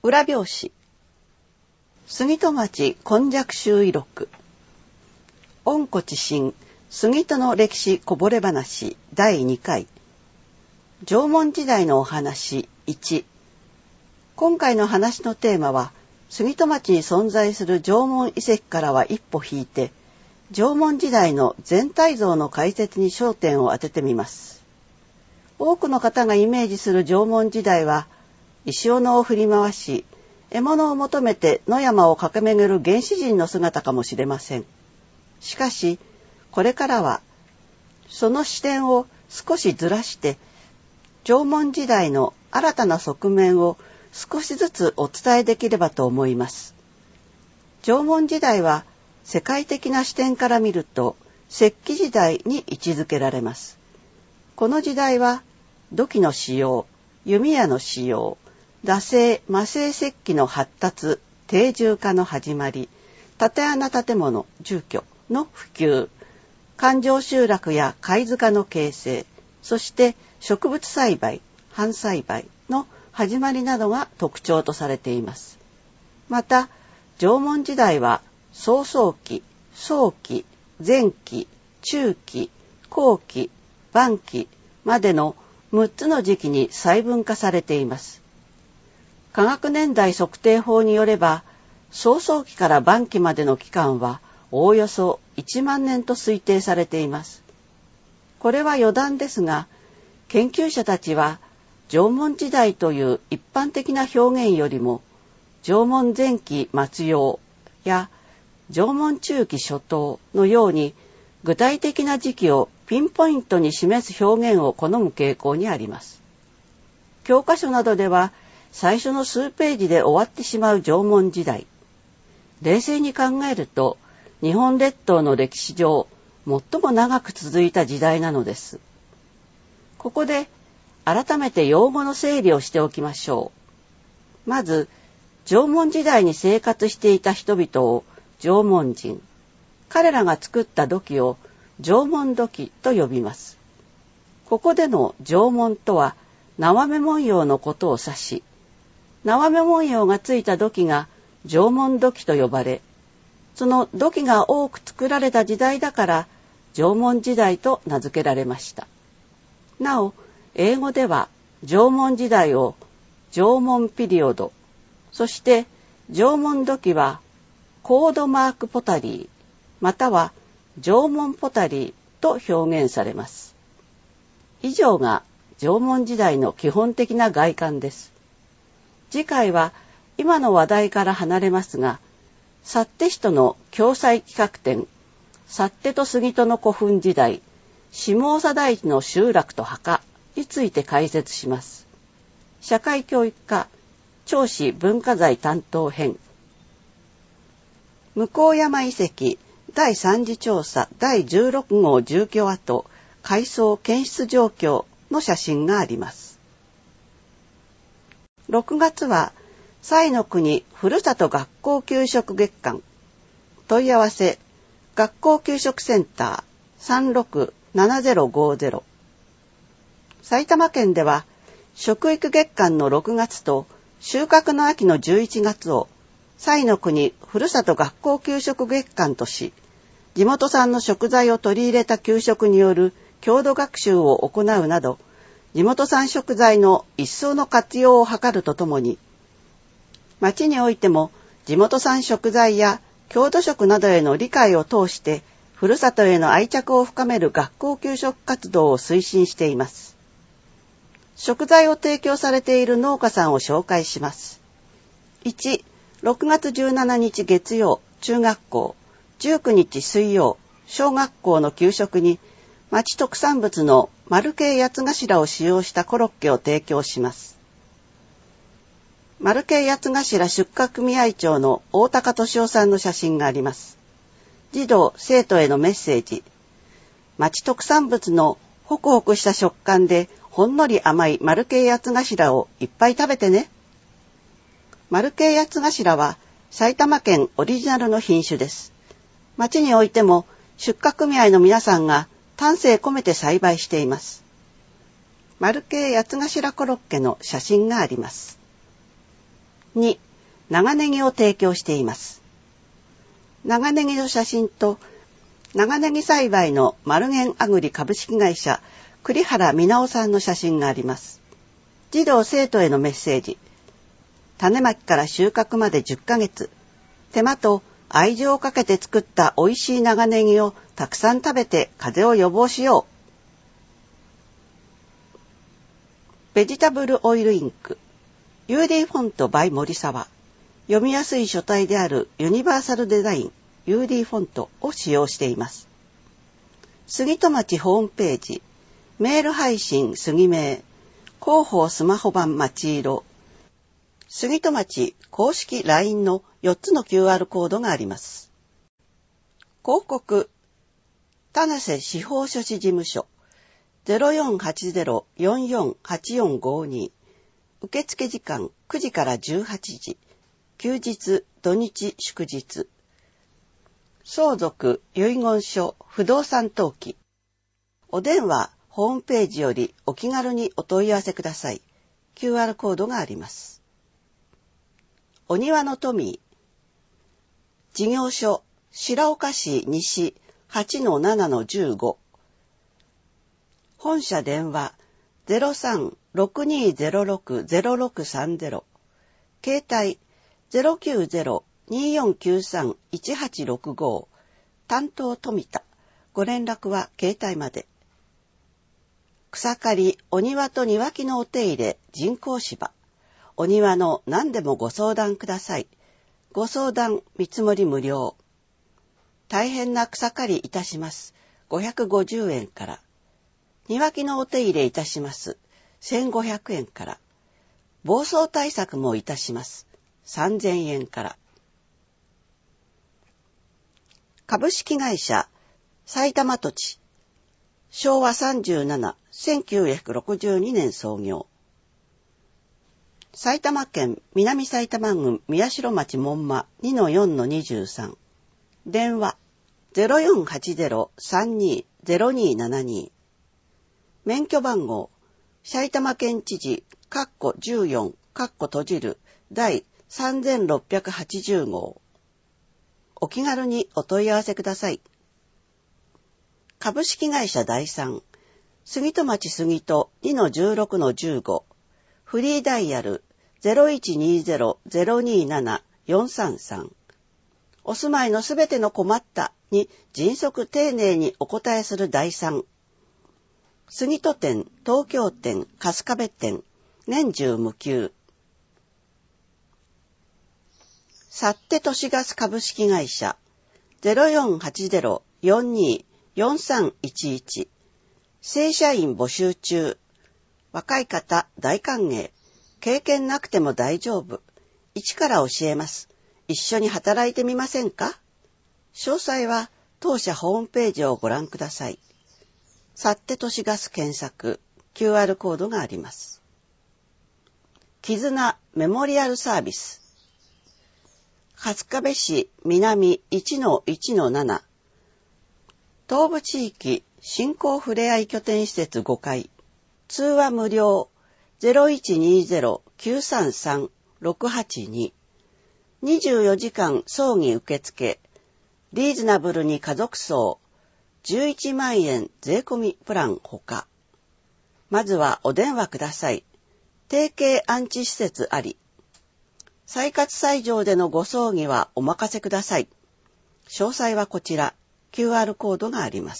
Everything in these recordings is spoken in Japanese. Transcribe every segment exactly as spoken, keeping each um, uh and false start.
裏表紙杉戸町今昔集異録温故知新杉戸の歴史こぼれ話だいにかい縄文時代のお話いち。今回の話のテーマは杉戸町に存在する縄文遺跡からは一歩引いて縄文時代の全体像の解説に焦点を当ててみます。多くの方がイメージする縄文時代は石斧を振り回し獲物を求めて野山を駆け巡る原始人の姿かもしれません。しかしこれからはその視点を少しずらして縄文時代の新たな側面を少しずつお伝えできればと思います。縄文時代は世界的な視点から見ると石器時代に位置づけられます。この時代は土器の使用、弓矢の使用、打製・磨製石器の発達、定住化の始まり、竪穴建物、住居の普及、環状集落や貝塚の形成、そして植物栽培、半栽培の始まりなどが特徴とされています。また、縄文時代は草創期、早期、前期、中期、後期、晩期までのむっつの時期に細分化されています。科学年代測定法によれば、草創期から晩期までの期間はおおよそいちまんねんと推定されています。これは余談ですが、研究者たちは縄文時代という一般的な表現よりも、縄文前期末葉や縄文中期初頭のように具体的な時期をピンポイントに示す表現を好む傾向にあります。教科書などでは最初の数ページで終わってしまう縄文時代。冷静に考えると、日本列島の歴史上、最も長く続いた時代なのです。ここで、改めて用語の整理をしておきましょう。まず、縄文時代に生活していた人々を縄文人。彼らが作った土器を縄文土器と呼びます。ここでの縄文とは、縄目文様のことを指し、縄目文様がついた土器が縄文土器と呼ばれ、その土器が多く作られた時代だから縄文時代と名付けられました。なお、英語では縄文時代を縄文ピリオド、そして縄文土器はコードマークポタリー、または縄文ポタリーと表現されます。以上が縄文時代の基本的な外観です。次回は今の話題から離れますが、幸手市との共催企画展、幸手と杉戸の古墳時代、下総台地の集落と墓について解説します。社会教育科、銚子文化財担当編。向山遺跡だいさん次調査だいじゅうろく号住居跡、改装検出状況の写真があります。ろくがつは彩の国ふるさと学校給食月間。問い合わせ学校給食センター さんろくななゼロごゼロ。埼玉県では食育月間のろくがつと収穫の秋のじゅういちがつを彩の国ふるさと学校給食月間とし、地元産の食材を取り入れた給食による郷土学習を行うなど、地元産食材の一層の活用を図るとともに、町においても地元産食材や郷土食などへの理解を通して、ふるさとへの愛着を深める学校給食活動を推進しています。食材を提供されている農家さんを紹介します。いち、ろくがつじゅうしちにち月曜、中学校、じゅうくにち水曜、小学校の給食に、町特産物の丸系八つ頭を使用したコロッケを提供します。丸系八つ頭出荷組合長の大高俊夫さんの写真があります。児童・生徒へのメッセージ。町特産物のホクホクした食感でほんのり甘い丸系八つ頭をいっぱい食べてね。丸系八つ頭は埼玉県オリジナルの品種です。町においても出荷組合の皆さんが丹精込めて栽培しています。丸系八つ頭コロッケの写真があります。 に長ネギを提供しています。長ネギの写真と長ネギ栽培のマルゲンアグリ株式会社栗原美直さんの写真があります。児童生徒へのメッセージ。種まきから収穫までじゅっかげつ、手間と愛情をかけて作った美味しい長ネギをたくさん食べて風邪を予防しよう。ベジタブルオイルインク ユーディー フォント by 森沢、読みやすい書体であるユニバーサルデザイン ユーディー フォントを使用しています。杉戸町ホームページ、メール配信杉名、広報スマホ版町色、杉戸町公式 ライン のよっつの キューアール コードがあります。広告、田瀬司法書士事務所 ゼロよんはちゼロ よんよんはちよんごに、受付時間くじからじゅうはちじ、休日土日祝日、相続遺言書不動産登記、お電話ホームページよりお気軽にお問い合わせください。 キューアール コードがあります。お庭のトミー、事業所白岡市西 はちのななのじゅうご、本社電話 ゼロさん ろくにゼロろく ゼロろくさんゼロ、携帯 ゼロきゅうゼロ によんきゅうさん いちはちろくご、担当富田、ご連絡は携帯まで。草刈り、お庭と庭木のお手入れ、人工芝、お庭の何でもご相談ください。ご相談見積もり無料。大変な草刈りいたします。ごひゃくごじゅうえんから。庭木のお手入れいたします。せんごひゃくえんから。暴走対策もいたします。さんぜんえんから。株式会社埼玉土地、しょうわさんじゅうなな、せんきゅうひゃくろくじゅうにねん創業。埼玉県南埼玉郡宮代町門間 にのよんのにじゅうさん、電話 ゼロよんはちゼロ さんにゼロにななに、免許番号埼玉県知事かっこじゅうよんかっこ閉じる第さんぜんろっぴゃくはちじゅうごう、お気軽にお問い合わせください。株式会社第三、杉戸町杉戸 にのじゅうろくのじゅうご、フリーダイヤル ゼロいちにゼロ ゼロになな よんさんさん、お住まいのすべての困ったに迅速丁寧にお答えする第三、杉戸店、東京店、春日部店、年中無休。サッテ都市ガス株式会社 ゼロよんはちゼロ よんによんさんいちいち、正社員募集中。若い方大歓迎。経験なくても大丈夫。一から教えます。一緒に働いてみませんか？詳細は当社ホームページをご覧ください。サッテ都市ガス検索、キューアール コードがあります。絆メモリアルサービス。春日部市南 いちのいちのなな、東部地域振興ふれあい拠点施設ごかい、通話無料 ゼロいちにゼロ きゅうさんさん ろくはちに、にじゅうよじかん葬儀受付、リーズナブルに家族葬、じゅういちまんえん税込みプランほか。まずはお電話ください。提携安置施設あり。再活斎場でのご葬儀はお任せください。詳細はこちら、キューアール コードがあります。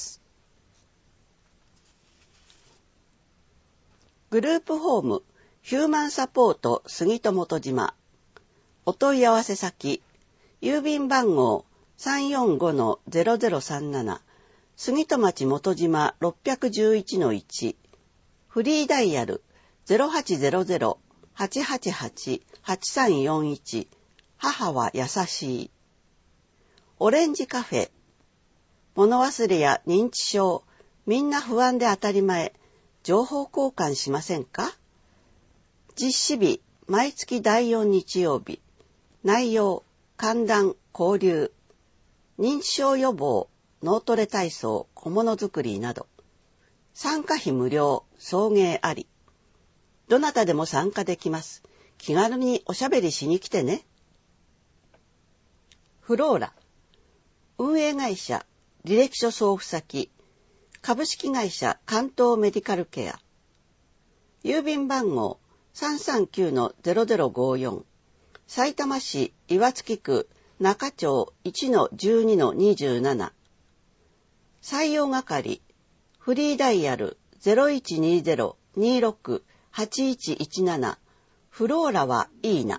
グループホームヒューマンサポート杉戸元島。お問い合わせ先、郵便番号 さんよんごのゼロゼロさんなな、杉戸町元島 ろっぴゃくじゅういちのいち、フリーダイヤル ゼロはちゼロゼロ はちはちはち はちさんよんいち、母は優しい。オレンジカフェ、物忘れや認知症、みんな不安で当たり前、情報交換しませんか？実施日、毎月だいよん日曜日。内容、歓談、交流、認知症予防、脳トレ体操、小物作りなど。参加費無料、送迎あり。どなたでも参加できます。 気軽におしゃべりしに来てね。フローラ、運営会社、履歴書送付先、株式会社関東メディカルケア。郵便番号 さんさんきゅうのゼロゼロごよん、さいたま市岩槻区中町 いちのじゅうにのにじゅうなな。採用係、フリーダイヤル ゼロいちにゼロ にろく はちいちいちなな、フローラはいいな。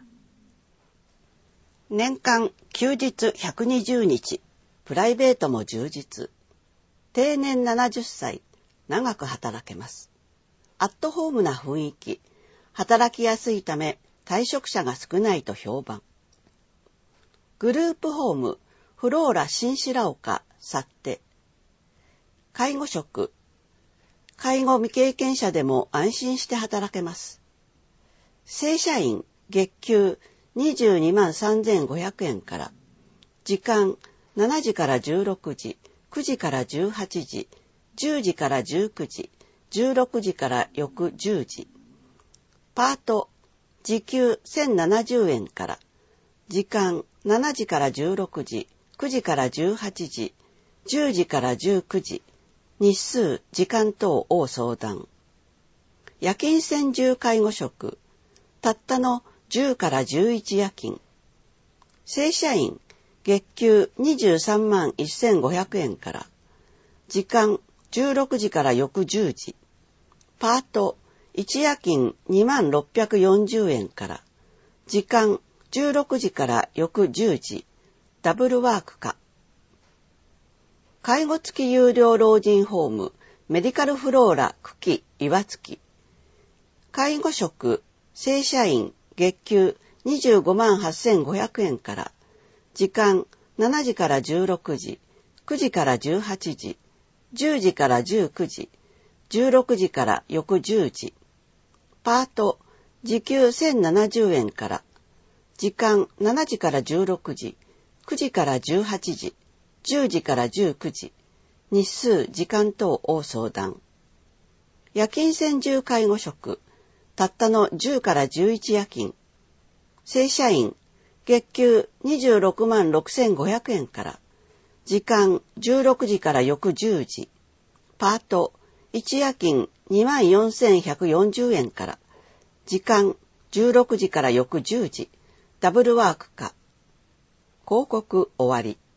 年間休日ひゃくにじゅうにち、プライベートも充実。定年ななじゅっさい、長く働けます。アットホームな雰囲気、働きやすいため退職者が少ないと評判。グループホーム、フローラ新白岡、去って。介護職、介護未経験者でも安心して働けます。正社員、月給にじゅうにまんさんぜんごひゃくえんから、時間しちじからじゅうろくじ、くじからじゅうはちじ、じゅうじからじゅうくじ、じゅうろくじから翌じゅうじ。パート、時給せんななじゅうえんから、時間しちじからじゅうろくじ、くじからじゅうはちじ、じゅうじからじゅうくじ、日数、時間等を相談。夜勤専従介護職、たったのじゅうからじゅういち夜勤。正社員、月給にじゅうさんまんせんごひゃくえんから、時間じゅうろくじから翌じゅうじ。パート、いち夜勤にまんろっぴゃくよんじゅうえんから、時間じゅうろくじから翌じゅうじ。ダブルワークか。介護付き有料老人ホーム、メディカルフローラ久喜岩槻。介護職、正社員、月給にじゅうごまんはっせんごひゃくえんから、時間しちじからじゅうろくじ、くじからじゅうはちじ、じゅうじからじゅうくじ、じゅうろくじから翌じゅうじ。パート、時給せんななじゅうえんから、時間しちじからじゅうろくじ、くじからじゅうはちじ、じゅうじからじゅうくじ、日数、時間等を相談。夜勤専従介護職、たったのじゅうからじゅういち夜勤。正社員、月給にじゅうろくまんろくせんごひゃくえんから、時間じゅうろくじから翌じゅうじ。パート、いち夜勤にまんよんせんひゃくよんじゅうえんから、時間じゅうろくじから翌じゅうじ。ダブルワークか。広告終わり。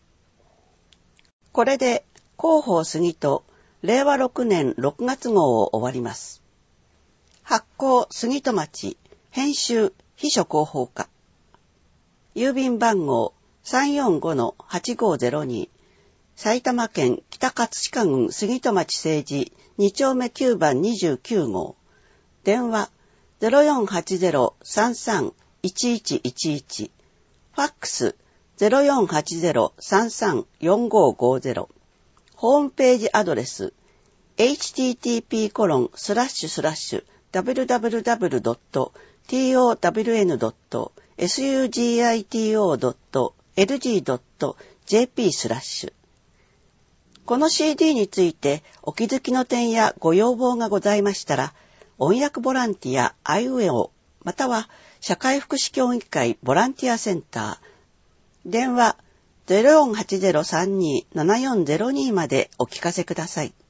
これで広報杉とれいわろくねんろくがつ号を終わります。発行杉戸町、編集秘書広報課。郵便番号 さんよんごのはちごゼロに、埼玉県北葛飾郡杉戸町政治に丁目きゅうばんにじゅうきゅう号。電話 ゼロよんはちゼロ さんさん いちいちいちいち。ファックス ゼロよんはちゼロ さんさん よんごごゼロ。ホームページアドレス エイチティーティーピーコロンスラッシュスラッシュダブリュダブリュダブリュドットトワンドットスグトドットエルジードットジェーピー スラッシュ。この シーディー についてお気づきの点やご要望がございましたら、音訳ボランティアアイウェオまたは社会福祉協議会ボランティアセンター、電話 ゼロよんはちゼロさんにーななよんゼロにー までお聞かせください。